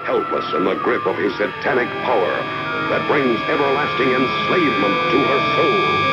helpless in the grip of his satanic power that brings everlasting enslavement to her soul.